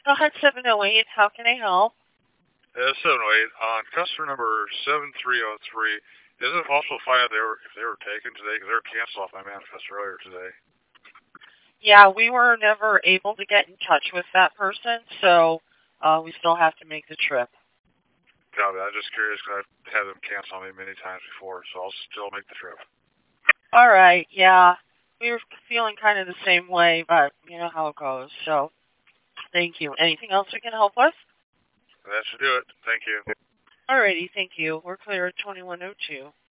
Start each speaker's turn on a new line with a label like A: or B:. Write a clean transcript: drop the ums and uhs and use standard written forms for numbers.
A: Ahead 708, how can I help?
B: 708 on customer number 7303. Is it possible to find out if they were taken today? Because they were canceled off my manifest earlier today.
A: Yeah, we were never able to get in touch with that person, so we still have to make the trip.
B: Copy. I'm just curious because I've had them cancel on me many times before, so I'll still make the trip.
A: All right, yeah. We were feeling kind of the same way, but you know how it goes. So, thank you. Anything else we can help with?
B: That should do it. Thank you.
A: Alrighty, thank you. We're clear at 2102.